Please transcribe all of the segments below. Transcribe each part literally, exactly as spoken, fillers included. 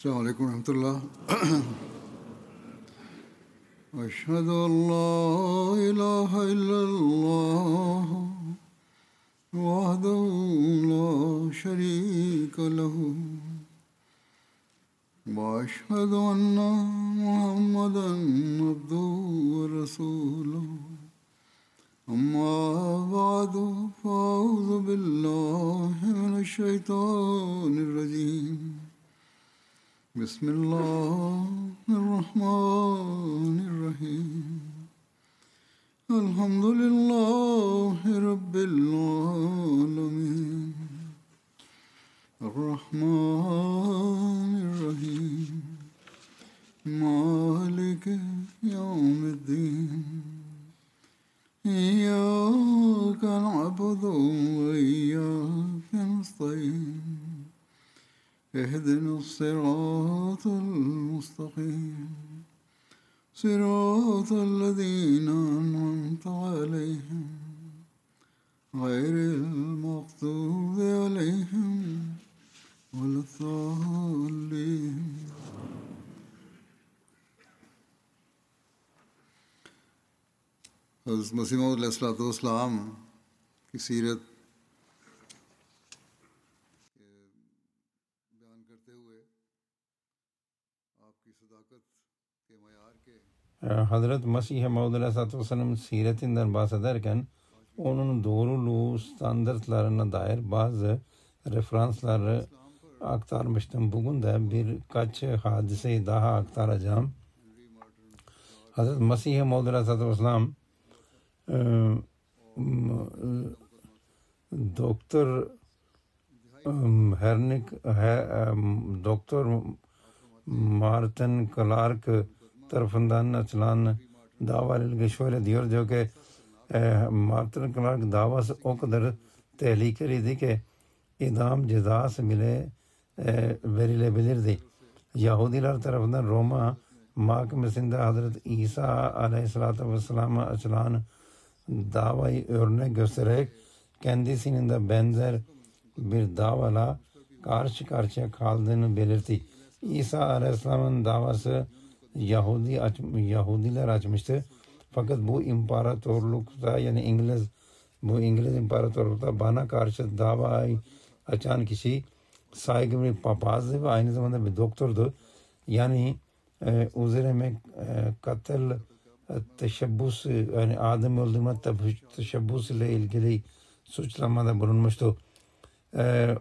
السلام عليكم ورحمة الله. أشهد أن لا إله إلا الله وحده لا شريك له وأشهد أن محمدا عبده ورسوله أما بعد فأعوذ بالله من الشيطان الرجيم بسم الله الرحمن الرحيم الحمد لله رب العالمين الرحمن الرحيم مالك يوم الدين إياك نعبد وإياك نستعين اهدنا الصراط المستقيم صراط الذين أنعمت عليهم غير المغضوب عليهم ولا الضالين. हज़रत मसीह मौऊद अलैहिस्सलाम की सीरत बयान करते हुए आपकी सदाकत के मयार के Hazret Mesih Maud Aleyhisselatü Vesselam'ın siretinden bahsederken onun doğruluğu standartlarına dair bazı referansları aktarmıştım. Bugün de birkaç hadiseyi daha aktaracağım. Hazret Mesih Maud Aleyhisselatü Vesselam Doktor Hernik Doktor Martin Clark tarafından açılan dava ile ilgili şöyle diyor diyor ki e, Martin Clark davası o kadar tehlikeliydi ki idam cezası bile e, verilebilirdi. Yahudiler tarafından Roma mahkemesinde Hazreti İsa Aleyhisselatü Vesselam'a açılan davayı örnek göstererek kendisinin de benzer bir davala karşı karşıya kaldığını belirtti. İsa Aleyhisselam'ın davası Yahudi aç, Yahudiler açmıştı. Fakat bu imparatorlukta yani İngiliz bu İngiliz imparatorlukta bana karşı davayı açan kişi saygın bir papazdı ve aynı zamanda bir doktordu. Yani e, üzerime e, katil e, teşebbüs yani adam öldürme teşebbüs ile ilgili suçlamada bulunmuştu. E,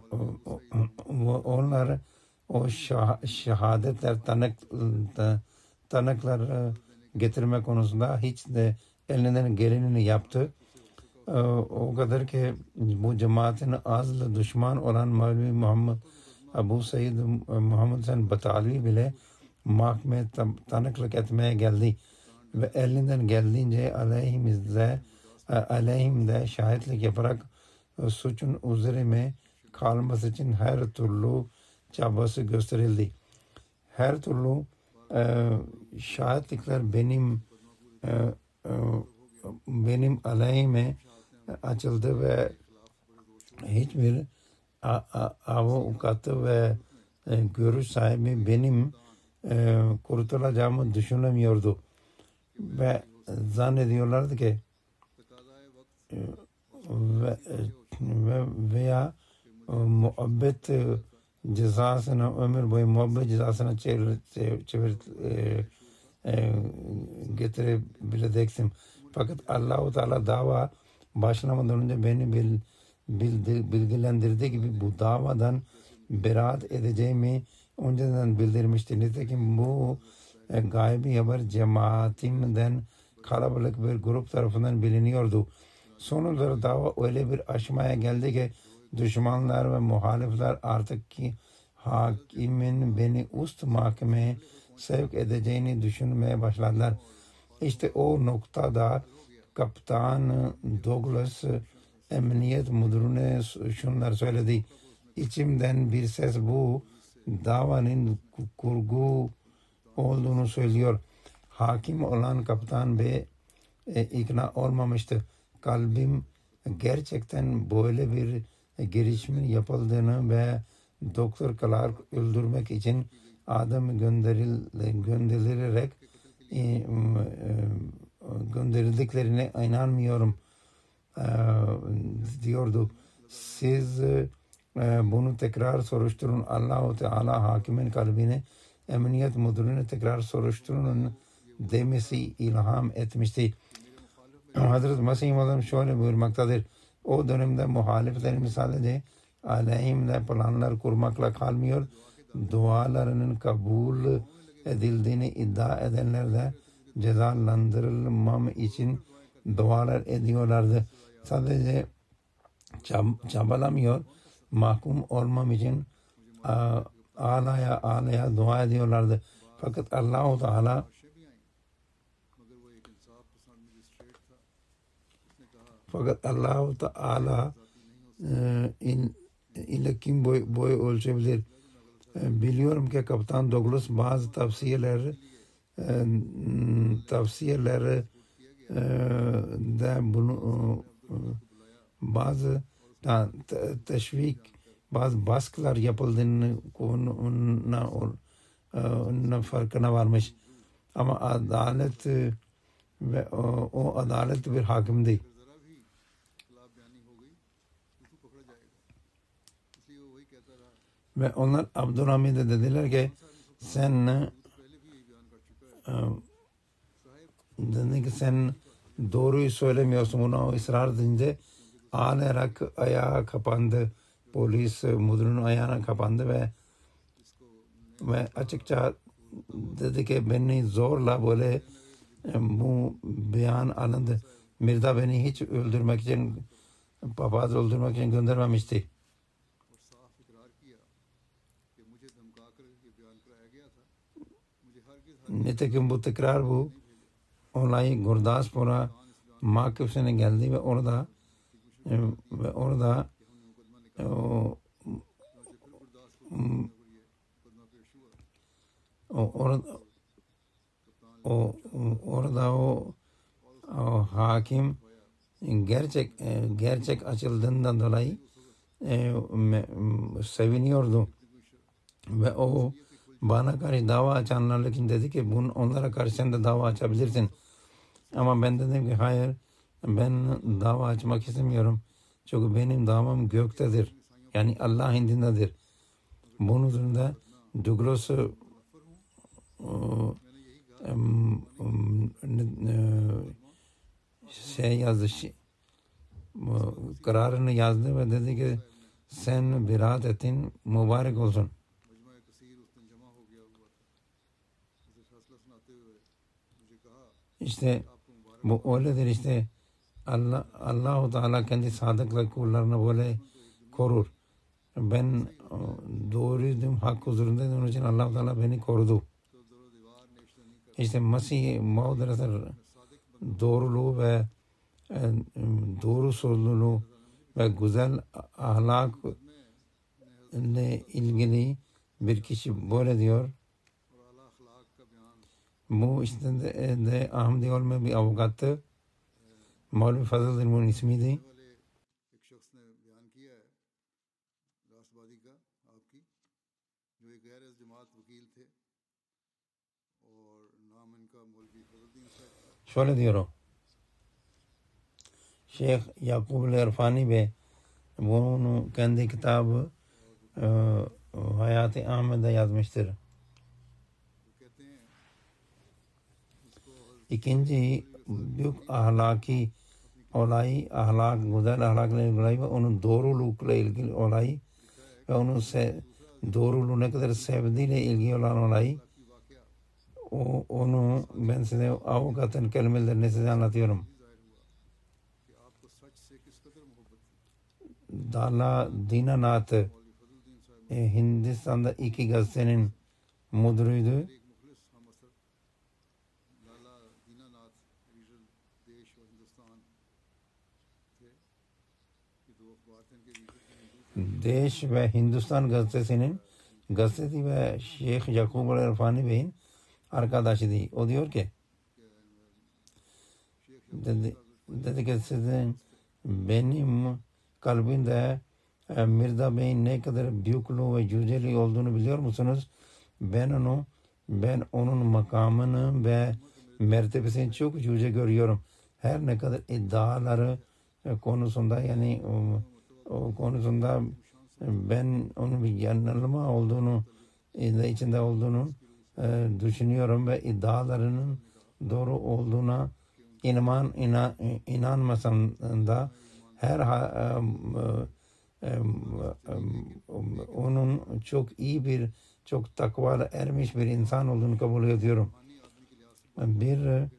onlar o şah, şehadetler tanık tanıklar getirme konusunda hiç de elinden gelenini yaptı. O kadar ki bu cemaatin azlı düşman olan Mevlevi Muhammed Abu Said Muhammed Sen Batalvi bile mahkemeye tanıklık etmeye geldi ve elinden geldiğince aleyhimizde aleyhimde şahitlik yaparak suçun üzerime kalması için her türlü çabası gösterildi. Her türlü e, şahitlikler benim e, e, benim aleyhime açıldı ve hiçbir avukatı ve e, görüş sahibi benim e, kurtulacağımı düşünemiyordu ve zannediyorlardı ki e, ve, ve veya e, muhabbet e, cezasına ömür boyu muhabbet cezasına çevir, çevir, çevir e, e, getirebileceksin. Fakat Allah-u Teala dava başlamadan önce beni bil, bildi, bilgilendirdiği gibi bu davadan beraat edeceğimi önceden bildirmişti. Nitekim bu e, gaybi haber cemaatimden kalabalık bir grup tarafından biliniyordu. Sonunda dava öyle bir aşamaya geldi ki düşmanlar ve muhalifler artık ki hakimin beni üst mahkemeye sevk edeceğini düşünmeye başladılar. İşte o noktada Kaptan Douglas emniyet müdürüne şunlar söyledi. İçimden bir ses bu davanın kurgu olduğunu söylüyor. Hakim olan Kaptan Bey e, ikna olmamıştı. Kalbim gerçekten böyle bir girişimin yapıldığını ve Doktor Clark öldürmek için Adem gönderil, gönderilerek e, e, gönderildiklerine inanmıyorum e, diyordu. Siz e, bunu tekrar soruşturun. Allah-u Teala hakimin kalbine emniyet müdürüne tekrar soruşturun demesi ilham etmişti. Hazreti Mesih Maud şöyle buyurmaktadır. O dönemde muhaliflerin sadece aleyhimle planlar kurmakla kalmıyor, dualarının kabul edildiğini iddia edenler de cezalandırılmam için dualar ediyorlardı. Sadece çab- çabalamıyor, mahkum olmam için a- ağlaya ağlaya dua ediyorlardı. Fakat Allah-u Teala fakat Allah-u Teala in ile kim boy, boy ölçebilir? E, biliyorum ki Kaptan Douglas bazı tavsiyeler e, tavsiyeleri e, de bunu e, bazı ta, te, teşvik bazı baskılar yapıldığını konuna onun farkına varmış. Ama adalet e, ve o, o adalet bir hakim değil. Ve onlar Abdülhamid'e dediler ki sen e, dedi ki sen doğruyu söylemiyorsun. Ona o ısrar edince ağlayarak ayağa kapandı. Polis müdürünün ayağına kapandı ve ve açıkça dedi ki beni zorla böyle e, bu beyan alındı. Mirza beni hiç öldürmek için, papaz öldürmek için göndermemişti. Nitekim bu tekrar bu olay Gurdaspur'a mahkemesine geldi ve orada e, ve orada e, o, o orada o orada o, o hakim gerçek e, gerçek açıldığından dolayı e, me, seviniyordu ve o bana karşı dava açanlarla için dedi ki bunu onlara karşı sen de dava açabilirsin. Ama ben dedim ki hayır, ben dava açmak istemiyorum. Çünkü benim davam göktedir. Yani Allah indindedir. Bunun üzerinde Douglas şey yazdı, kararını yazdı ve dedi ki sen biraat ettin, mübarek olsun. İşte bu öyledir işte. Allah Allah-u Teala kendi sadıkla kullarını böyle korur. Ben doğruydum, hak huzurundaydım. Onun için Allah-u Teala beni korudu. İşte Mesih Maud doğruluğu ve doğru sözlülüğü ve güzel ahlak ile ilgili bir kişi böyle diyor. Bu işte de, de Ahmedi Ol में भी अवगत मौलवी फजल इल्मुन इसमी थी. Şöyle diyor o. Şeyh Yakub el-Irfani Bey bunu kendi kitabı e, Hayat-ı Ahmet'de yazmıştır. İkinci büyük ahlaki olay, ahlak, güzel ahlakla ilgili ve onun doğrulukla ilgili olay ve onun se, doğruluğu ne kadar sevdiğiyle ilgili olan olay, o, onu ben size avukatın kelimelerine size anlatıyorum. Dala Dinanath e, Hindistan'da iki gazetenin müdürüydü. Deş ve Hindustan gazetesinin gazetesi ve Şeyh Yakub el-Irfani Bey'in arkadaşıydı. O diyor ki dedi, dedi ki sizin benim kalbimde e, Mirza Bey'in ne kadar büyüklüğü ve yüceliği olduğunu biliyor musunuz? Ben onu, ben onun makamını ve mertebesini çok yüce görüyorum. Her ne kadar iddiaları konusunda yani o, o konusunda ben onun bir yanılma olduğunu, içinde olduğunu e, düşünüyorum ve iddialarının doğru olduğuna inan, inan inanmasam da her ha, e, e, onun çok iyi bir, çok takvalı ermiş bir insan olduğunu kabul ediyorum. Bir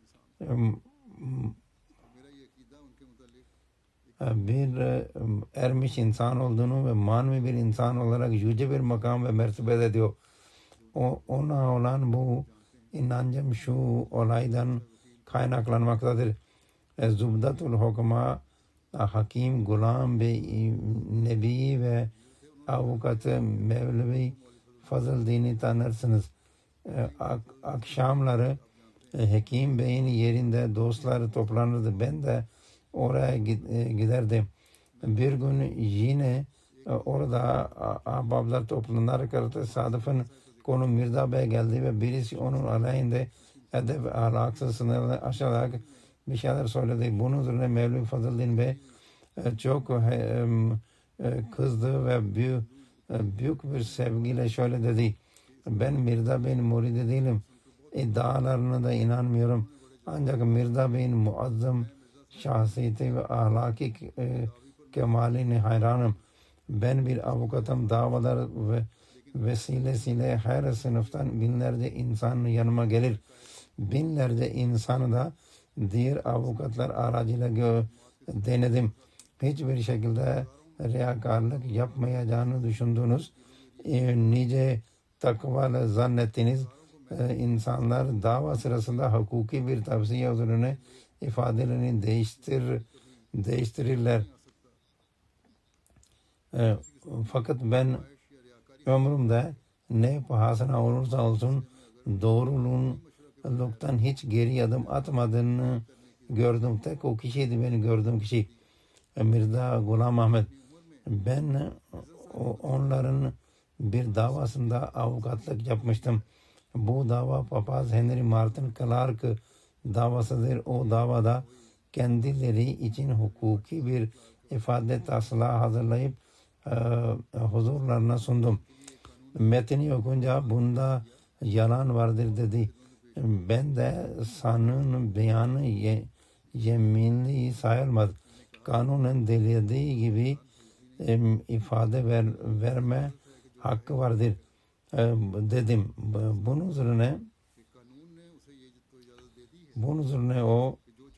bir ermiş insan olduğunu ve manevi bir insan olarak yüce bir makam ve mertebe ediyor. O, ona olan bu inancım şu olaydan kaynaklanmaktadır. Zubdatul Hukma Hakim Gulam Bey Nebi ve avukatı Mevlevi Fazıl Din'i tanırsınız. Ak- akşamları Hakim Bey'in yerinde dostları toplanırdı. Ben de oraya giderdim. Bir gün yine orada ahbaplar toplanırken tesadüfen konu Mirza Bey geldi ve birisi onun aleyhinde edep ve ahlaksız sınırları aşarak bir şeyler söyledi. Bunun üzerine Mevlevi Fazıl Bey çok kızdı ve büyük, büyük bir sevgiyle şöyle dedi. Ben Mirza Bey'in muridi değilim. İddialarına da inanmıyorum. Ancak Mirza Bey'in muazzam şahsiyeti ve ahlaki e, kemaline hayranım. Ben bir avukatım, davalar ve vesilesiyle her sınıftan binlerce insan yanıma gelir. Binlerce insanı da diğer avukatlar aracıyla denedim. Hiçbir şekilde riyakarlık yapmayacağını düşündünüz. E, nice takvalı zannettiniz. E, insanlar dava sırasında hukuki bir tavsiye üzerine ifadelerini değiştir, değiştirirler. E, fakat ben ömrümde ne pahasına olursa olsun doğruluğundan hiç geri adım atmadığını gördüm. Tek o kişiydi beni gördüğüm kişi. Mirza Gulam Ahmet. Ben onların bir davasında avukatlık yapmıştım. Bu dava papaz Henry Martin Clark davasıdır. O davada kendileri için hukuki bir ifade taslağı hazırlayıp e, huzurlarına sundum. Metni okunca bunda yalan vardır dedi. Ben de sanığın beyanı ye, yeminli sayılmaz. Kanunun dilediği gibi e, ifade ver, verme hakkı vardır e, dedim. Bunun üzerine bunun üzerine o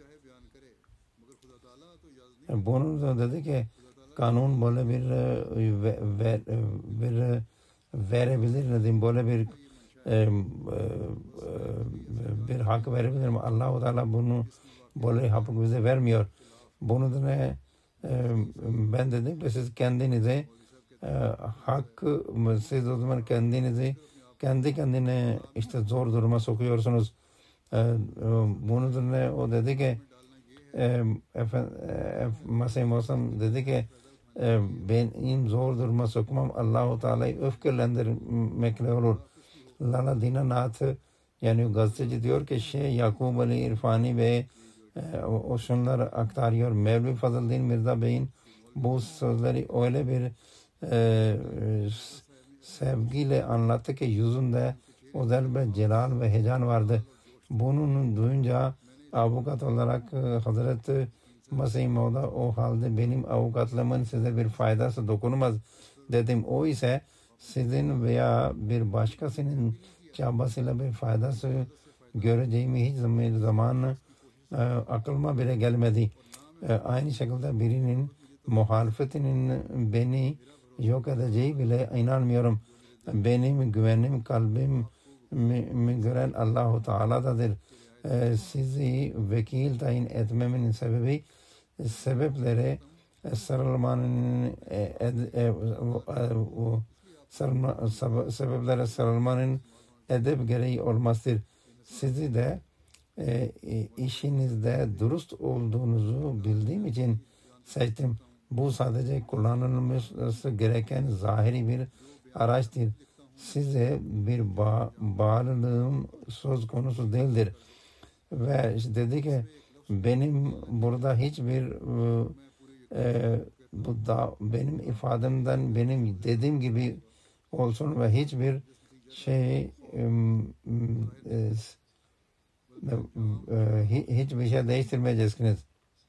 bunun üzerine dedi ki kanun böyle bir ver, ver, bir verebilir dedim. Böyle bir e, bir hak verebilir mi? Allah-u Teala bunu böyle hak bize vermiyor. Bunun üzerine e, ben dedim ki siz kendinize e, hakkı siz o zaman kendinizi kendi kendine işte zor duruma sokuyorsunuz. E, e, bunun üzerine o dedi ki e, Mesih Musa dedi ki e, benim zor duruma sokmam Allah-u Teala'yı öfkelendirmekle olur. Lala Dinanath yani gazeteci diyor ki şey Yakub Ali İrfani ve e, o, o şunları aktarıyor. Mevlevi Fazıl Mirza Bey'in bu sözleri öyle bir e, sevgiyle anlattı ki yüzünde özel bir celal ve heyecan vardı. Bunun duyunca avukat olarak e, Hazreti Mesih Mevla o halde benim avukatlığımın size bir faydası dokunmaz dedim. O ise sizin veya bir başkasının çabasıyla bir faydası göreceğimi hiç zaman e, aklıma bile gelmedi. E, aynı şekilde birinin muhalefetinin beni yok edeceği bile inanmıyorum. Benim güvenim kalbim mi gören Allah-u Teala'dadır. E, sizi vekil tayin etmemin sebebi sebepleri sarılmanın e, e, e, o, sarılma, sebeplere sarılmanın edep gereği olmasıdır. Sizi de e, işinizde dürüst olduğunuzu bildiğim için seçtim. Bu sadece kullanılması gereken zahiri bir araçtır. size bir ba bağlılığım söz konusu değildir. Ve işte dedi ki benim burada hiçbir e, e, bu da benim ifademden benim dediğim gibi olsun ve hiçbir şey e, e, e, hiçbir şey değiştirmeyeceksiniz.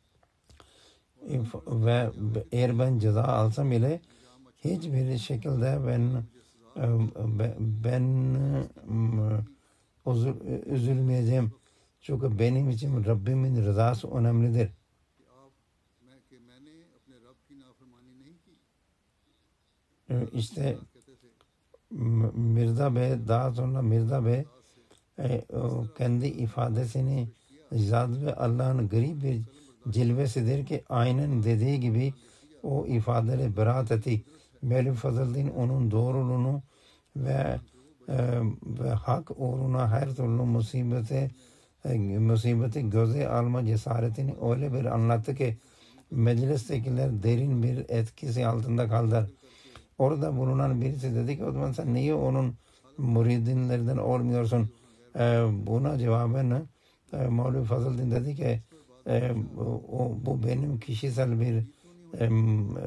Ve eğer ben ceza alsam bile hiçbir şekilde ben ben üzülmeyeceğim. Çünkü benim için Rabbimin rızası önemlidir. İşte Mirza Bey daha sonra Mirza Bey kendi ifadesini Zat ve Allah'ın garip bir cilvesidir ki aynen dediği gibi o ifadeleri beraat etti. Mevlevi Fazlıddin onun doğruluğunu ve e, ve hak uğruna her türlü musibete e, musibeti göze alma cesaretini öyle bir anlattı ki meclistekiler derin bir etkisi altında kaldılar. Orada bulunan birisi dedi ki o zaman sen niye onun muridinlerden olmuyorsun? E, buna cevaben e, Mevlevi Fazlıddin dedi ki e, o, bu benim kişisel bir e, e,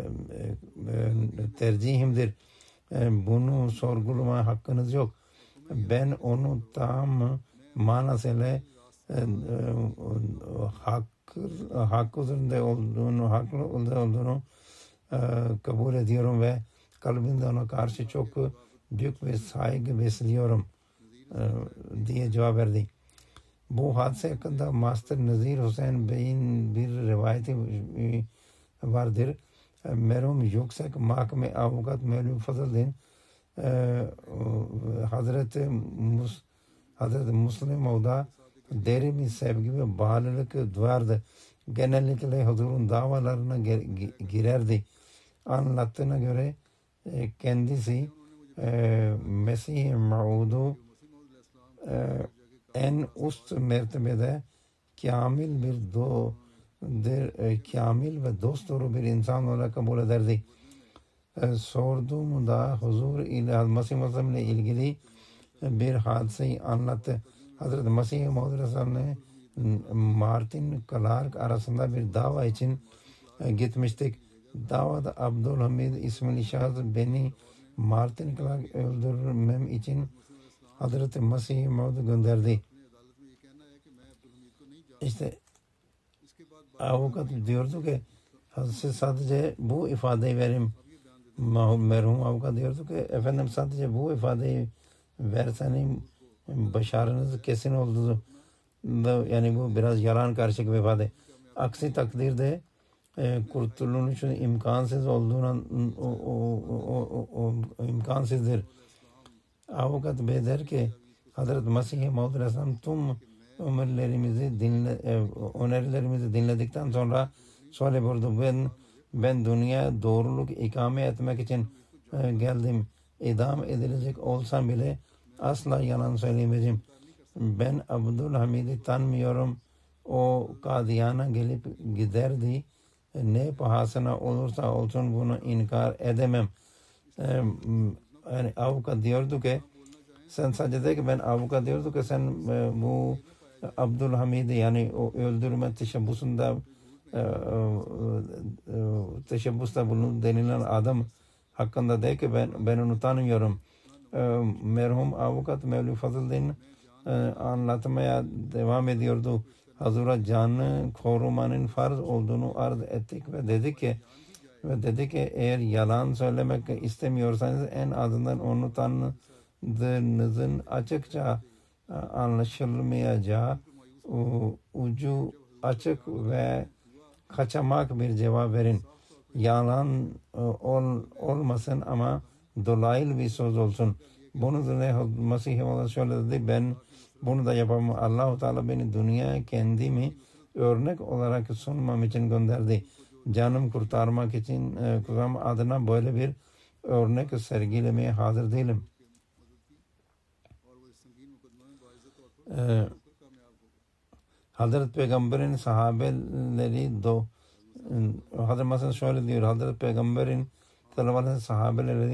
tercihimdir. E, bunu sorgulama hakkınız yok. Ben onu tam manasıyla e, e, hak, hak üzerinde olduğunu, haklı olduğunu e, kabul ediyorum ve kalbimde ona karşı çok büyük bir saygı besliyorum e, diye cevap verdi. Bu hadise hakkında Master Nazir Hüseyin Bey'in bir rivayeti vardır. Merhum yüksek mahkeme avukat Mevlevi Fazlıddin Hazreti Mus Hazreti Müslim Mevda derin bir sevgi ve bağlılık duyardı. Genellikle huzurun davalarına girerdi. Anlattığına göre kendisi Mesih-i Maud'u en üst mertebede kamil bir do der, kamil ve dost doğru bir insan olarak kabul ederdi. E, sorduğumda huzur ile Mesih Muhammed ile ilgili bir hadiseyi anlattı. Hazreti Mesih Muhammed Martin Clark arasında bir dava için e, gitmiştik. Davada Abdülhamid ismini şahıs beni Martin Clark öldürmem için Hazreti Mesih Muhammed'i gönderdi. İşte avukat diyordu ki siz sadece bu ifadeyi verin. Merhum avukat diyordu ki efendim sadece bu ifadeyi verseniz başarınız kesin oldu. Yani bu biraz yalan karışık bir ifade. Aksi takdirde e, kurtuluşun imkansız olduğuna o, o, o, o, o imkansızdır. Avukat Bey der ki Hazreti Mesih Maud Aleyhisselam tüm ömürlerimizi dinle, e, önerilerimizi dinledikten sonra şöyle buyurdu. Ben, ben dünya doğruluk ikame etmek için e, geldim. İdam edilecek olsam bile asla yalan söylemeyeceğim. Ben Abdülhamid'i tanımıyorum. O Kadiyana gelip giderdi. E, ne pahasına olursa olsun bunu inkar edemem. E, yani avukat diyordu ki sen sadece de ki ben avukat diyordu ki sen e, bu Abdülhamid'i yani o öldürme teşebbüsünde e, e, teşebbüste bulun denilen adam hakkında de ki ben, ben onu tanımıyorum. E, merhum avukat Mevlevi Fazlıddin e, anlatmaya devam ediyordu. Hazura canı korumanın farz olduğunu arz ettik ve dedi ki ve dedi ki eğer yalan söylemek istemiyorsanız en azından onu tanıdığınızın açıkça anlaşılmayacağı ucu açık ve kaçamak bir cevap verin. Yalan ol, olmasın ama dolaylı bir söz olsun. Bunun üzerine Mesih Maud şöyle dedi ben bunu da yapamam. Allah-u Teala beni dünyaya kendimi örnek olarak sunmam için gönderdi. Canım kurtarmak için kurtarma adına böyle bir örnek sergilemeye hazır değilim. Ee, Hazreti Peygamber'in sahabeleri do Hazreti Mesih şöyle diyor. Hazreti Peygamber'in sahabeleri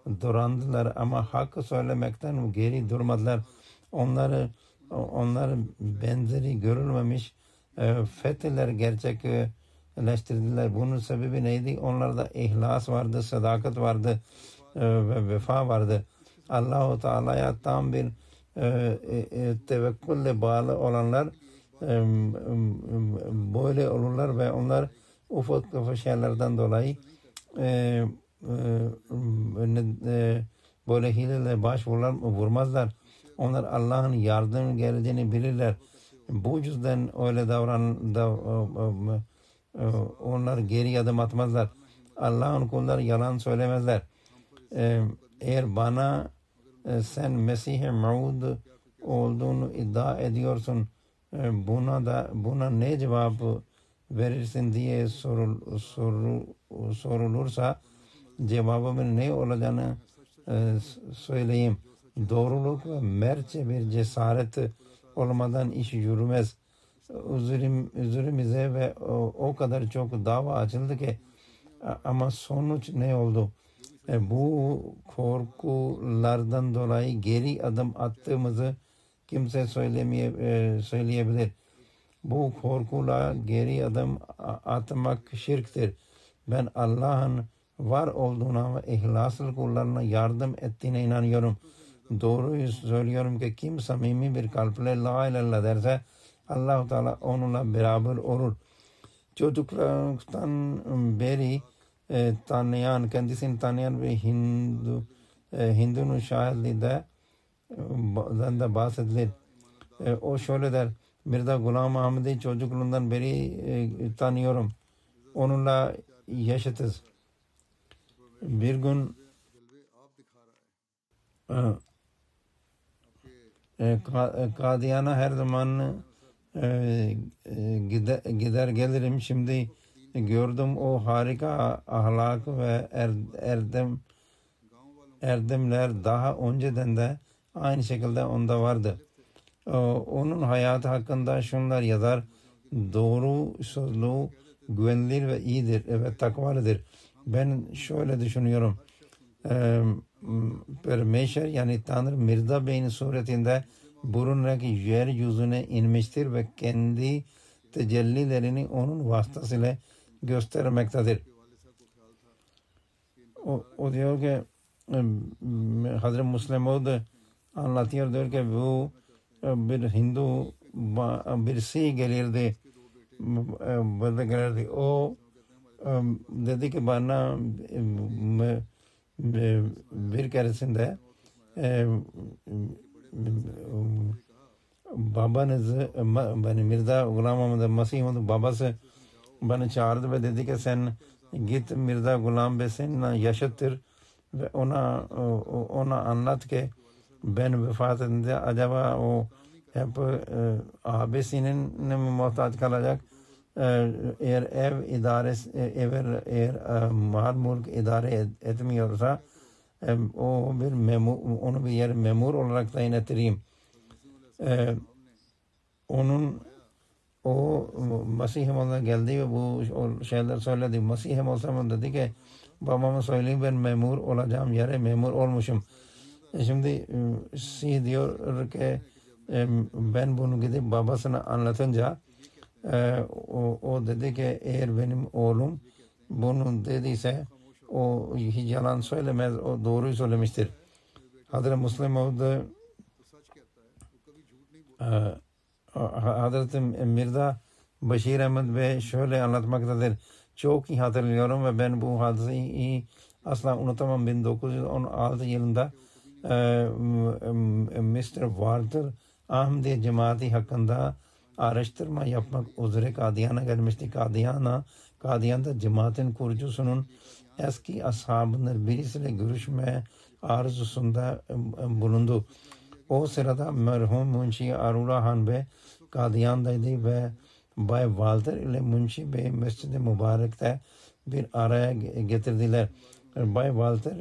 durandılar ama hakkı söylemekten geri durmadılar. Onları onların benzeri görülmemiş e, fetihler gerçekleştirdiler. Bunun sebebi neydi? Onlarda ihlas vardı, sadakat vardı e, ve vefa vardı. Allah-u Teala'ya tam bir e, e, tevekkülle bağlı olanlar e, e, böyle olurlar ve onlar ufak ufak şeylerden dolayı e, e, e, böyle hileyle başvururlar, vurmazlar. Onlar Allah'ın yardım geleceğini bilirler. Bu yüzden öyle davran da, e, e, onlar geri adım atmazlar. Allah'ın kulları yalan söylemezler. E, eğer bana e, sen Mesih-i Maud olduğunu iddia ediyorsun, e, buna da buna ne cevap verirsin diye sorul, sorul, sorulursa cevabımın ne olacağını e, söyleyeyim. Doğruluk ve mertçe bir cesaret olmadan iş yürümez. Üzerimize üzerimize ve o, o kadar çok dava açıldı ki ama sonuç ne oldu? E, bu korkulardan dolayı geri adım attığımızı kimse söylemeye, e, söyleyebilir. Bu korkuyla geri adım atmak şirktir. Ben Allah'ın var olduğuna ve ihlaslı kullarına yardım ettiğine inanıyorum. Doğruyu söylüyorum ki kim samimi bir kalple la ilahe illallah derse Allah-u Teala onunla beraber olur. Çocukluktan beri e, tanıyan, kendisini tanıyan ve Hindu e, Hindu'nun şahitliğinden de bahsedilir. E, o şöyle der, Mirza Gulam Ahmed'i çocukluğundan beri e, tanıyorum. Onunla yaşatız. Bir gün e, Kadiyana her zaman e, gider, gider gelirim. Şimdi gördüm o harika ahlak ve er, erdem erdemler daha önceden de aynı şekilde onda vardı. Onun hayatı hakkında şunlar yazar: doğru sözlü, güvenilir ve iyidir ve takvalıdır. Ben şöyle düşünüyorum. Permeşer yani Tanrı Mirza Bey'in suretinde bulunarak yeryüzüne inmiştir ve kendi tecellilerini onun vasıtasıyla göstermektedir. O, o diyor ki Hazreti Müslim Maud anlatıyor, diyor ki bu bir Hindu birisi gelirdi, burada gelirdi. O dedi ki bana bir keresinde babanız beni Mirza Gulam Ahmed Mesih'in babası bana çağırdı ve dedi ki sen git Mirza Gulam Bey seninle yaşatır ve ona ona anlat ki ben vefat edince acaba o hep e, abisinin mi muhtaç kalacak? E, eğer ev idaresi eğer, eğer e, mal mülk idare et, etmiyorsa e, o bir memur, onu bir yer memur olarak tayin ettireyim. E, onun o Mesih'im ona geldi ve bu o şeyler söyledi. Mesih'im olsam dedi ki babama söyleyeyim ben memur olacağım yere memur olmuşum. E şimdi si diyor ki e, ben bunu gidip babasına anlatınca e, o, o dedi ki eğer benim oğlum bunu dediyse o hiç yalan söylemez, o doğruyu söylemiştir. Hazreti Müslim Maud e, Hazreti Mirza Bashir Ahmed Bey şöyle anlatmaktadır. Çok iyi hatırlıyorum ve ben bu hadiseyi asla unutamam. bin dokuz yüz on altı yılında mister Walter Ahmedi cemaati hakkında araştırma yapmak üzere Kadiyan'a gelmişti. Kadiyana, Kadiyan'da cemaatin kurucusunun eski ashabının birisiyle görüşme arzusunda bulundu. O sırada merhum Munşi Arula Han Bey Kadiyan'daydı ve Bay Walter ile Munşi Bey Mescid-i Mübarek'te bir araya getirdiler. Bay Walter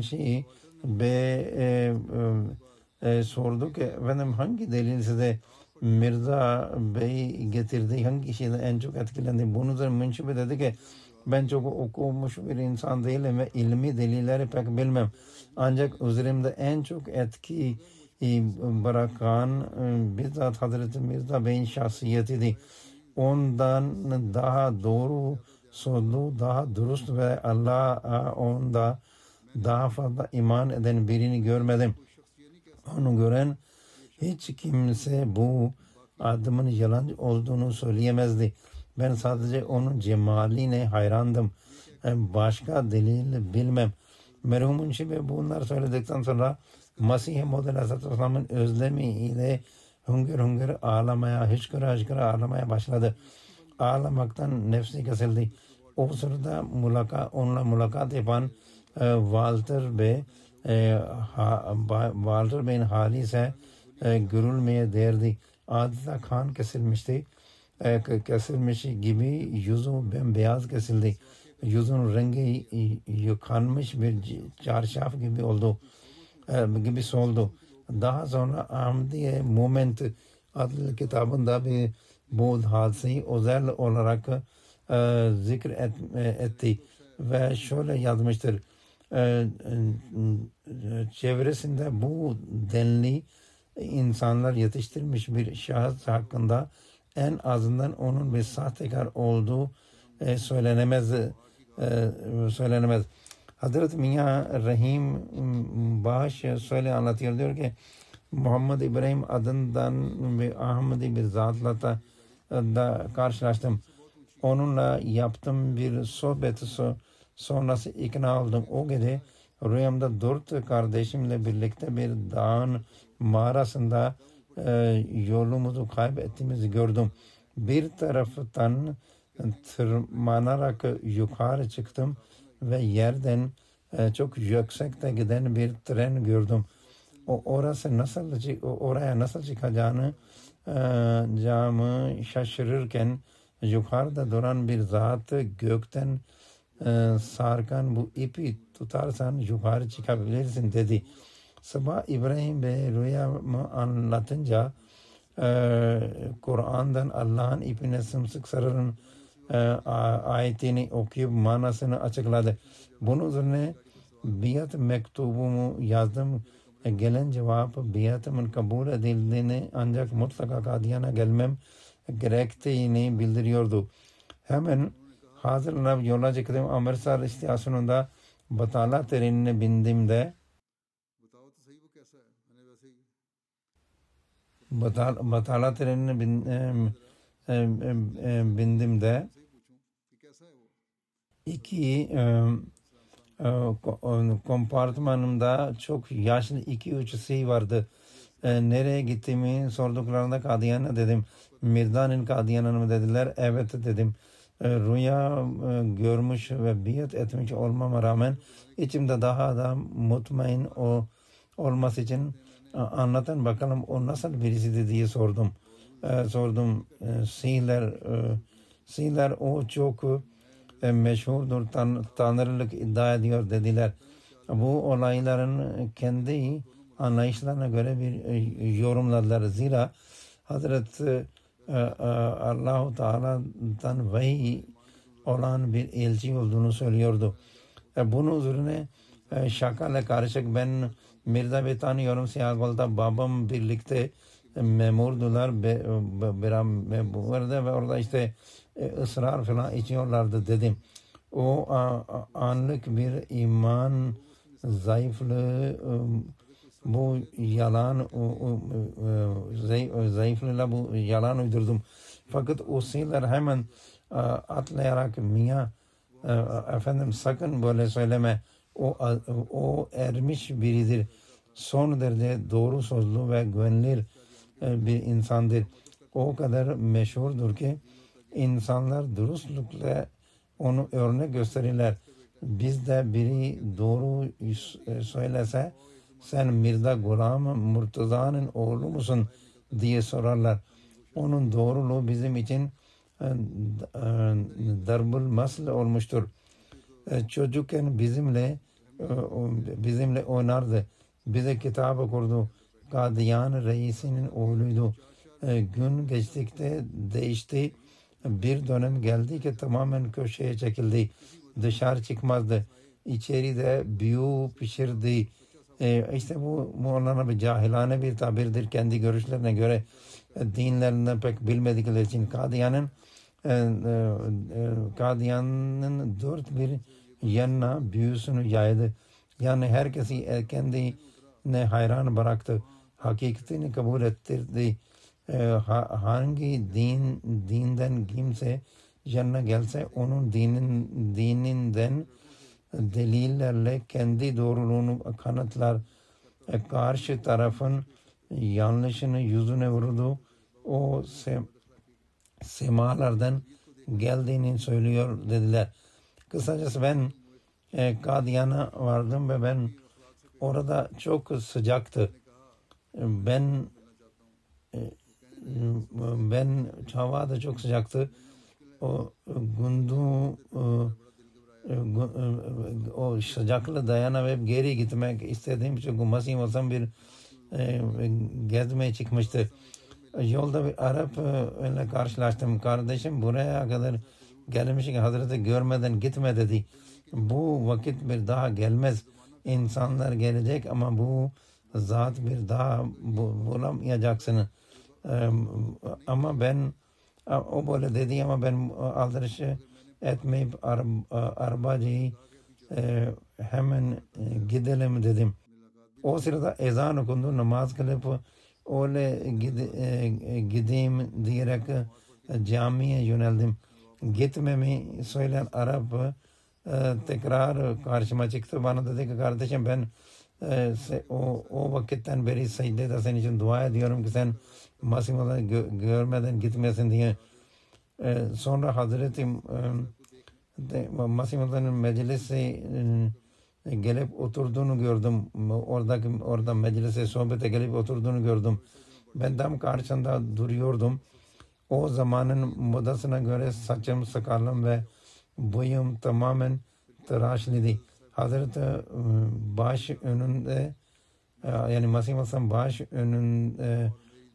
Munşi Bey e, e, sordu ki efendim hangi delil size Mirza Bey getirdiği hangi şeyden en çok etkilendi? Bunun üzerine Münşibi dedi ki ben çok okumuş bir insan değilim ve ilmi delilleri pek bilmem. Ancak üzerimde en çok etki bırakan bizzat Hazreti Mirza Bey'in şahsiyetiydi. Ondan daha doğru sözlü, daha dürüst ve Allah'a onda daha fazla iman eden birini görmedim. Onu gören hiç kimse bu adamın yalan olduğunu söyleyemezdi. Ben sadece onun cemaline hayrandım. Başka delil bilmem. Merhumun şimdi bunlar söyledikten sonra Mesih-i Maud Aleyhisselam'ın özlemi ile hüngür hüngür ağlamaya, hıçkıra hıçkıra ağlamaya başladı. Ağlamaktan nefsi kesildi. O sırada mulaka, onunla mulakat yapan e, Walter Bey e, ha, Walter Bey'in hali ise e, görülmeye değerdi. Adeta kan kesilmişti. E, kesilmiş gibi yüzü bembeyaz kesildi. Yüzün rengi yıkanmış bir çarşaf gibi oldu. E, gibi soldu. Daha sonra Ahmediye Moment adlı kitabında bir bu hadiseyi özel olarak e, zikr et, etti ve şöyle yazmıştır. E, e, çevresinde bu denli insanlar yetiştirmiş bir şahıs hakkında en azından onun bir sahtekar olduğu e, söylenemez e, söylenemez. Hazreti Minya Rahim Baş söyle anlatıyor, diyor ki Muhammed İbrahim adından bir Ahmedi bir zatla da karşılaştım. Onunla yaptığım bir sohbet sonrası ikna oldum. O gece rüyamda dört kardeşimle birlikte bir dağın mağarasında e, yolumuzu kaybettiğimizi gördüm. Bir taraftan tırmanarak yukarı çıktım ve yerden e, çok yüksekte giden bir tren gördüm. O orası nasıl oraya nasıl çıkacağını e, camı şaşırırken yukarıda duran bir zatı gökten e, sarkan bu ipi tutarsan yukarı çıkabilirsin dedi. Sabah İbrahim Bey rüyamı anlatınca e, Kur'an'dan Allah'ın ipine sımsık sarılın e, ayetini okuyup manasını açıkladı. Bunun üzerine biat mektubumu yazdım. E, gelen cevap biatımın kabul edildiğini ancak mutlaka Kadiyana gelmem gerektiğini bildiriyordu. Hemen hazırlanıp yola çıktım. Amritsar istasyonunda Batala trenine bindiğimde Batala, Batala trenine bin, e, e, e, bindiğimde iki e, e, kompartmanımda çok yaşlı iki üç şey vardı. E, nereye gittiğimi sorduklarında Kadiyana dedim. Mirda'nın Kadiyana mı dediler. Evet dedim. E, rüya e, görmüş ve biat etmiş olmama rağmen içimde daha da mutmain o olması için e, anlatan bakalım o nasıl birisi diye sordum. E, sordum. E, Sihler e, Sihler o çok e, meşhurdur, tan tanrılık iddia ediyor dediler. Bu olayların kendi anlayışlarına göre bir e, yorumladılar. Zira Hazreti e, e, Allah-u Teala'dan vahiy olan bir elçi olduğunu söylüyordu. E, bunun üzerine e, şakayla karışık ben Mirza Bey tanıyorum, Siyagol'da babam birlikte e, memurdular be, be, be, bu arada ve orada işte e, ısrar falan içiyorlardı dedim. O a, a, anlık bir iman zayıflığı e, bu yalan zayıflığıyla bu yalan uydurdum. Fakat o şeyler hemen atlayarak Minya efendim sakın böyle söyleme. O, o ermiş biridir. Son derece doğru sözlü ve güvenilir bir insandır. O kadar meşhurdur ki insanlar dürüstlükle onu örnek gösterirler. Bizde biri doğru söylese sen Mirza Gulam Murtaza'nın oğlu musun diye sorarlar. Onun doğruluğu bizim için darbul masl olmuştur. Çocukken bizimle bizimle oynardı. Bize kitap okurdu. Kadiyan reisinin oğluydu. e, gün geçtikçe değişti. Bir dönem geldi ki tamamen köşeye çekildi. Dışarı çıkmazdı. İçeride büyü pişirdi. E, işte bu Mevlana bir cahilane bir tabirdir. Kendi görüşlerine göre e, dinlerinden pek bilmedikleri için Kadiyan'ın e, e, Kadiyan'ın dört bir yanına büyüsünü yaydı. Yani herkesi e, kendine hayran bıraktı. Hakikatini kabul ettirdi. E, ha, hangi din dinden kimse yanına gelse onun dinin dininden delillerle kendi doğruluğunu kanıtlar. E, karşı tarafın yanlışını yüzüne vurdu. O se, semalardan geldiğini söylüyor dediler. Kısacası ben e, Kadiyan'a vardım ve ben orada çok sıcaktı. Ben e, ben hava da çok sıcaktı. O gündu o sıcaklığa dayanamayıp geri gitmek istediğim çünkü Masih Masam bir e, gezmeye çıkmıştı. Yolda bir Arap ile karşılaştım. Kardeşim buraya kadar gelmiş ki Hazreti görmeden gitme dedi. Bu vakit bir daha gelmez. İnsanlar gelecek ama bu zat bir daha bu, bulamayacaksın. Ee, ama ben o böyle dedi ama ben aldırışı etmeyip arabacıyı e, hemen e, gidelim dedim. O sırada ezan okundu, namaz kılıp öyle gide, e, gideyim diyerek e, camiye yöneldim. Gitmemi söyleyen Arap e, tekrar karşıma çıktı. Bana dedi ki kardeşim ben e, se, o, o vakitten beri secdede senin için dua ediyorum ki sen Masih Mau'da gö, görmeden gitmesin diye. E, sonra Hazreti e, Masih Mau'nun meclisi e, gelip oturduğunu gördüm. Oradaki orada meclise sohbete gelip oturduğunu gördüm. Ben tam karşısında duruyordum. O zamanın modasına göre saçım, sakalım ve boyum tamamen tıraşlıydı. Hazreti baş önünde yani Masih Mausa'nın baş önünde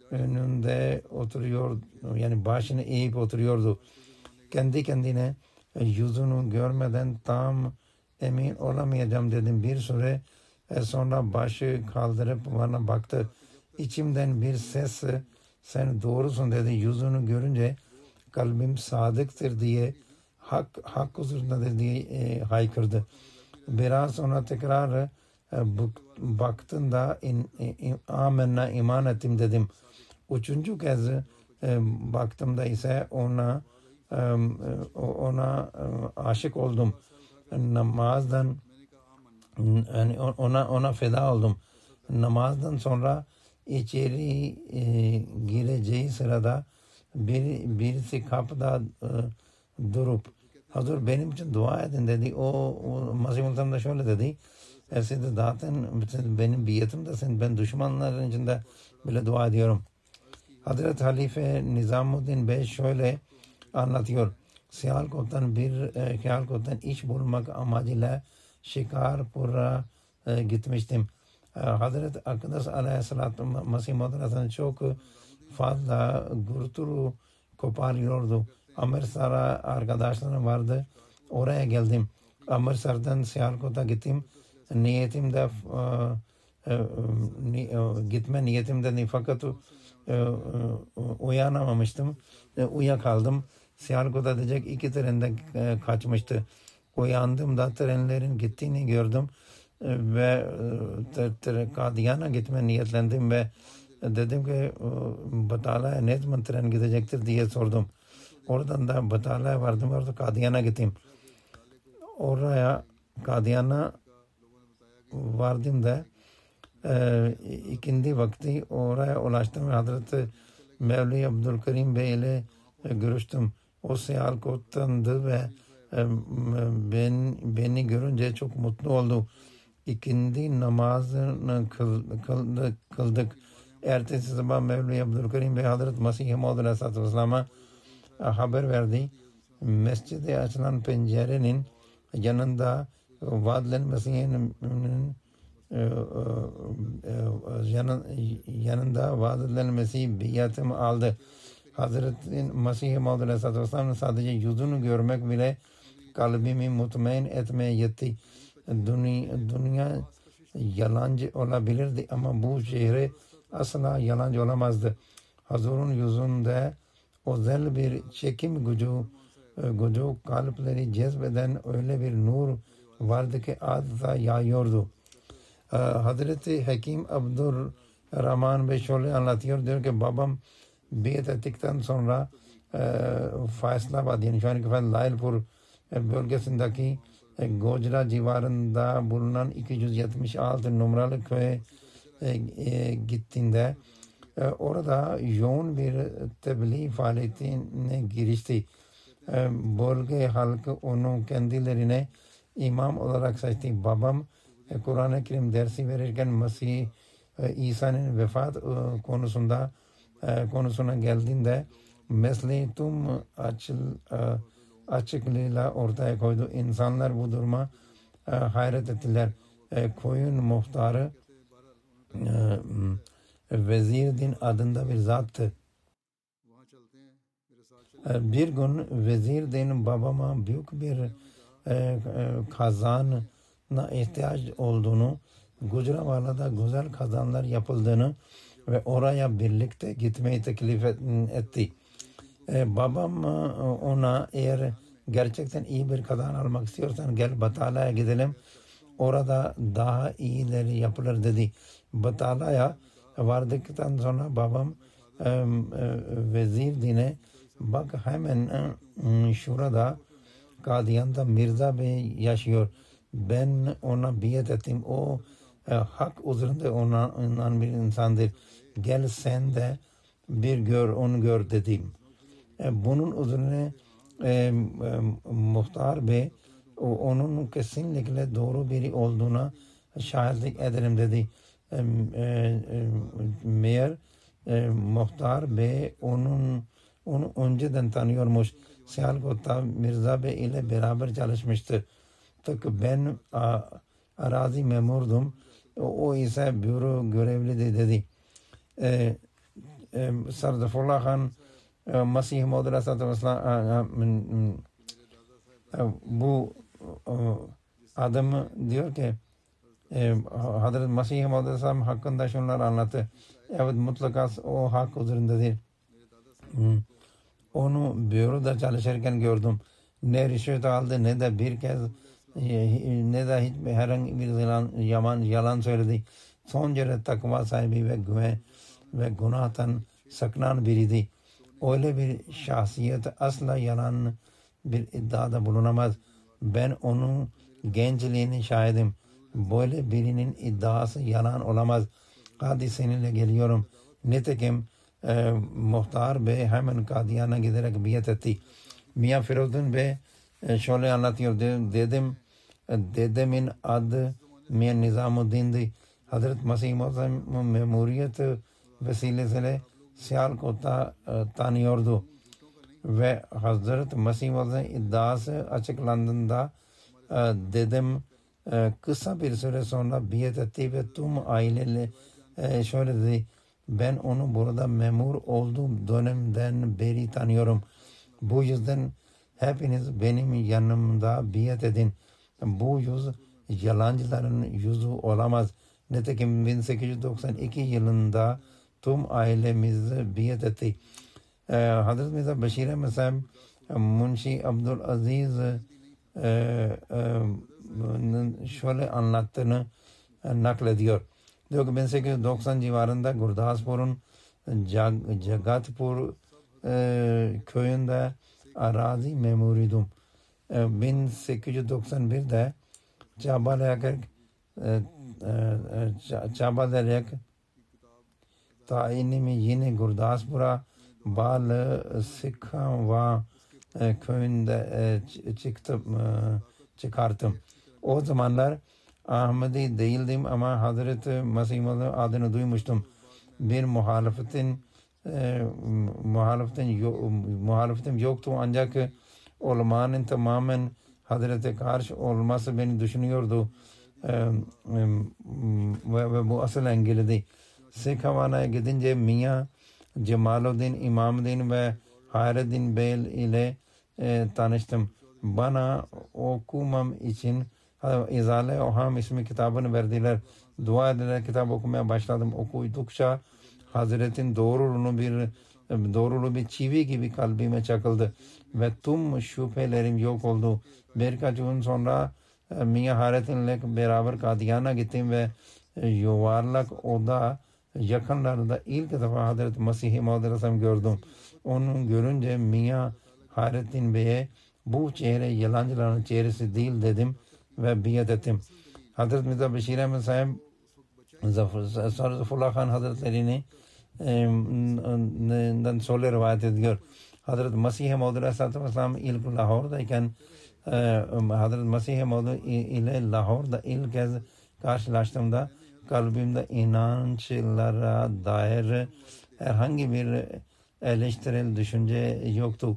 önünde oturuyor yani başını eğip oturuyordu. Kendi kendine yüzünü görmeden tam emin olamayacağım dedim. Bir süre sonra başı kaldırıp bana baktı. İçimden bir ses sen doğrusun dedi. Yüzünü görünce kalbim sadıktır diye hak hak huzurunda diye e, haykırdı. Biraz sonra tekrar e, baktığında in, in, amenna iman ettim dedim. Üçüncü kez e, baktığımda ise ona e, ona e, aşık oldum. Namazdan yani ona ona feda oldum. Namazdan sonra içeri e, gireceği sırada bir birisi kapıda e, durup Hazır benim için dua edin dedi. O, o Masih Maud da şöyle dedi. E siz de zaten benim biyetimdesin. Ben düşmanların içinde bile dua ediyorum. Hazreti Halife Nizamuddin Bey şöyle anlatıyor. Sialkot'tan bir e, Sialkot'tan iş bulmak amacıyla Şikarpur'a e, gitmiştim. E, Hazreti Akdas Aleyhisselatü Masih Maud çok fazla gurturu koparıyordu. Amritsar'a arkadaşlarım vardı. Oraya geldim. Amritsar'dan Sialkot'a gittim. Niyetimde e, e, gitme niyetimde fakat e, uyanamamıştım. E, uyuyakaldım. Sialkot'a diyecek iki trenden e, kaçmıştı. Uyandığımda trenlerin gittiğini gördüm e, ve e, Kadiyan'a gitme niyetlendim ve dedim ki Batala'ya ne zaman tren gidecektir diye sordum. Oradan da Batala'ya vardım. Orada Kadiyan'a gittim. Oraya Kadiyan'a vardım da e, ikindi vakti oraya ulaştım. Hazreti Mevli Abdülkerim Bey ile e, görüştüm. O Sialkot'tandı ve e, ben, beni görünce çok mutlu oldu. İkindi namazını kıldık. kıldık, kıldık. Ertesi sabah Mevli Abdülkerim Bey Hazreti Masih Maud Aleyhisselatü Vesselam'a haber verdi. Mescide açılan pencerenin yanında Vadlen Mesih'in yanı, yanında vaad edilen Mesih biatımı aldı. Hazreti Mesih Maud Aleyhisselatü Vesselam'ın sadece yüzünü görmek bile kalbimi mutmain etmeye yetti. Dünya, dünya yalancı olabilirdi ama bu şehri asla yalancı olamazdı. Hazur'un yüzünde özel bir çekim gücü, gücü kalpleri cezbeden öyle bir nur vardı ki adeta yayıyordu. Hazreti Hakim Abdurrahman Bey şöyle anlatıyor, diyor ki babam biat ettikten sonra Faisalabad yani şu anki Lailpur bölgesindeki Gojra civarında bulunan iki yüz yetmiş altı numaralı köye gittiğinde orada yoğun bir tebliğ faaliyetine girişti. Bölge halkı onu kendilerine imam olarak seçti. Babam Kur'an-ı Kerim dersi verirken Mesih İsa'nın vefat konusunda konusuna geldiğinde mesleği tüm açıl, açıklığıyla ortaya koydu. İnsanlar bu duruma hayret ettiler. Koyun muhtarı Vezirdin adında bir zattı. Bir gün Vezirdin babama büyük bir kazana ihtiyaç olduğunu, Gujranwala'da güzel kazanlar yapıldığını ve oraya birlikte gitmeyi teklif etti. Ee, babam ona eğer gerçekten iyi bir kazan almak istiyorsan gel Batala'ya gidelim. Orada daha iyileri yapılır dedi. Batala'ya vardıktan sonra babam e, e, Vezirdin'e bak hemen e, şurada Kadiyan'da Mirza Bey yaşıyor. Ben ona biat ettim. O e, hak üzerinde ona inanan bir insandır. Gel sen de bir gör, onu gör dedim. E, bunun üzerine e, e, muhtar bey onun kesinlikle doğru biri olduğuna şahitlik ederim dedi. E, e, e, meğer e, muhtar bey onun onu önceden tanıyormuş. Sialkot'ta Mirza Bey ile beraber çalışmıştı. Tıpkı ben a, arazi memurdum. O, o ise büro görevliydi dedi. E, e, Sardafullah Han e, Mesih Maud Aleyhisselatü Vesselam bu e, adamı diyor ki e, Hazreti Mesih Maud Aleyhisselam hakkında şunlar anlattı. Evet mutlaka o hak üzerindedir. Hmm. Onu büroda çalışırken gördüm. Ne rüşvet aldı ne de bir kez ne de hiç herhangi bir yalan, yalan, yalan söyledi. Son derece takva sahibi ve güven ve günahtan sakınan biriydi. Öyle bir şahsiyet asla yalan bir iddiada bulunamaz. Ben onun gençliğini şahidim. Böyle birinin iddiası yalan olamaz. Hadi seninle geliyorum. Nitekim e, muhtar bey hemen Kadiyan'a giderek biat etti. Mia Firuddin Bey e, şöyle anlatıyor. Dedim, dedemin adı Mia Nizamuddin'di. Hazreti Mesih Maud'un memuriyet vesilesiyle Sialkot'ta e, tanıyordu. Ve Hazreti Mesih Maud'un iddiası açıklandığında e, dedem e, kısa bir süre sonra biat etti ve tüm aileyle e, şöyle dedi. Ben onu burada memur olduğum dönemden beri tanıyorum. Bu yüzden hepiniz benim yanımda biat edin. Bu yüz yalancıların yüzü olamaz. Nitekim bin sekiz yüz doksan iki yılında tüm ailemiz biat etti. Ee, Hazreti Mirza Beşir Ahmed Munshi Abdülaziz e, e, şöyle anlattığını e, naklediyor. Diyor ki bin sekiz yüz doksan civarında Gurdaspur'un Jag, Jagatpur e, köyünde arazi memuruydum. E, bin sekiz yüz doksan birde çabalayarak e, e, çabalayarak tayinimi yine Gurdaspur'a bağlı Sikhanva e, köyünde e, çıktım, e, çıkarttım. O zamanlar Ahmedi değildim ama Hazreti Mesih Maud'un adını duymuştum. Bir muhalefetin e, muhalefetin yo, muhalefetim yoktu ancak olmanın tamamen Hazreti karşı olması beni düşünüyordu. ve, ve bu asıl engelidir. Sikh Havana'ya gidince Miyan Cemaluddin İmamuddin ve Hayreddin Bey ile e, tanıştım. Bana okumam için İzale Oham ismi kitabını verdiler. Dua ederek kitap okumaya başladım. Okudukça Hazret'in doğruluğunu bir doğruluğu bir çivi gibi kalbime çakıldı ve tüm şüphelerim yok oldu. Birkaç gün sonra Miyan Hayreddin'le beraber Kadiyan'a gittim ve yuvarlak oda yakınlarında ilk defa Hazreti Mesih-i Maud Aleyhisselam gördüm. Onu görünce Miyan Hayreddin Bey'e bu çehre yalancıların çehresi değil dedim ve biat ettim. Hazreti Mirza Beşir Ahmet Sahib Zafrullah Khan Hazretleri'ni şöyle rivayet ediyor. Hazreti Mesih-i Maud Aleyhisselam ilk Lahor'dayken Hazreti Mesih-i Maud ile Lahor'da ilk kez karşılaştığımda kalbimde inançlara dair herhangi bir eleştirel düşünce yoktu.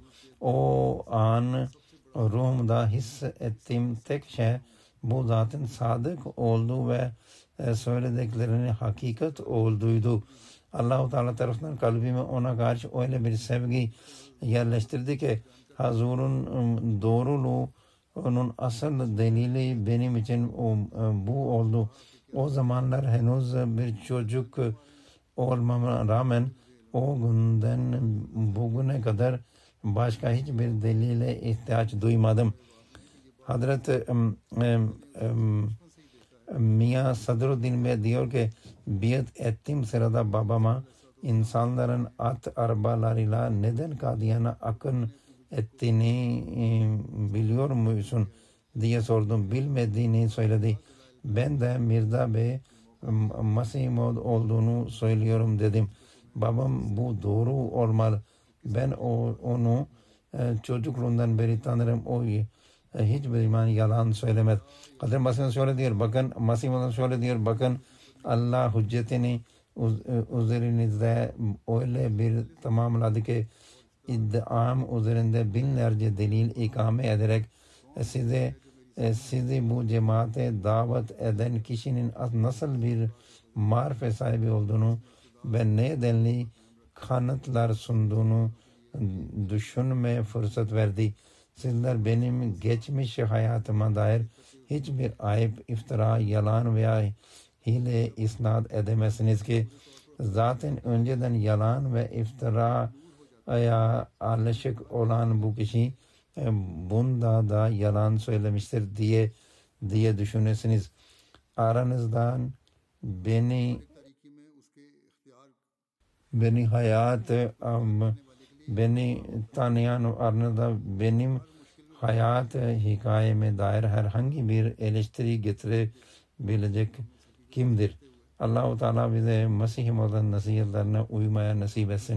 O an ruhumda hissettiğim tek şey bu zatın sadık olduğu ve söylediklerinin hakikat olduğuydu. Allah-u Teala tarafından kalbime ona karşı öyle bir sevgi yerleştirdi ki Hazur'un doğruluğu onun asıl delili benim için bu oldu. O zamanlar henüz bir çocuk olmama rağmen o günden bugüne kadar başka hiçbir delile ihtiyaç duymadım. Hazreti um, um, um, Miyan Sadruddin Bey diyor ki biat ettiğim sırada babama insanların at arabalarıyla neden Kadiyan'a akın ettiğini biliyor musun diye sordum. Bilmediğini söyledi. Ben de Mirza Bey Mesih-i Maud olduğunu söylüyorum dedim. Babam bu doğru olmalı. Ben o, onu çocukluğundan beri tanırım. O hiçbir zaman yalan söylemez. Hazreti Mesih şöyle diyor. Bakın Mesih Maud şöyle diyor. Bakın Allah hüccetini üzerinizde öyle bir tamamladı ki iddiam üzerinde binlerce delil ikame ederek size sizi bu cemaate davet eden kişinin nasıl bir marifet sahibi olduğunu ve ne denli kanıtlar sunduğunu düşünmeye fırsat verdi. Sizler benim geçmiş hayatıma dair hiçbir ayıp, iftira, yalan veya hile isnat edemezsiniz ki zaten önceden yalan ve iftiraya alışık olan bu kişi bunda da yalan söylemiştir diye diye düşünürsünüz. Aranızdan beni beni hayat beni tanıyan aranızda benim hayat hikayeme dair herhangi bir eleştiri getirebilecek kimdir? Allah-u Teala bize Mesih-i Maud'un nasihatlerine uymaya nasip etsin.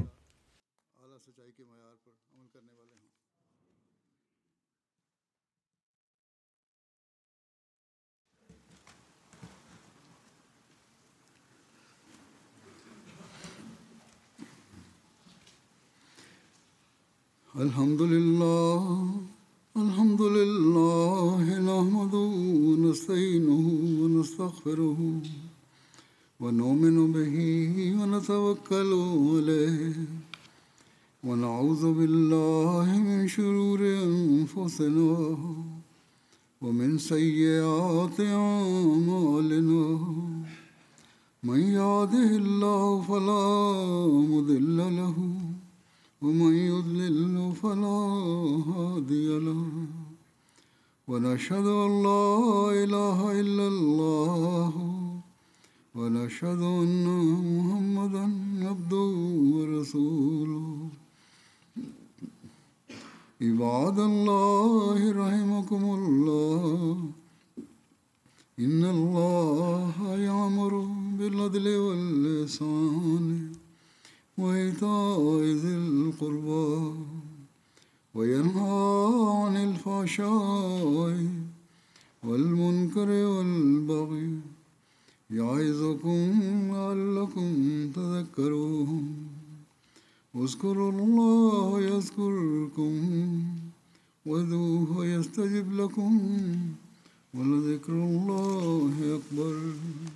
Elhamdülillah, elhamdülillah, nahmaduhu ve nestainuhu ve nestağfiruhu ve nu'minu bihi ve netevekkalu aleyh ve na'udzu billahi min şururi enfusina ve min seyyiati a'malina. Men yahdihillahu felâ mudille lehu ومن يضلل فلا هادي له ونشهد أن لا إله إلا الله ونشهد أن محمدا عبده ورسوله عباد الله رحمكم الله إن الله يأمر بالعدل والإحسان وإيتاء ذي القربى وينهى عن الفحشاء والمنكر والبغي يعظكم لعلكم تذكرون اذكروا الله يذكركم وادعوه يستجب لكم ولذكر الله أكبر.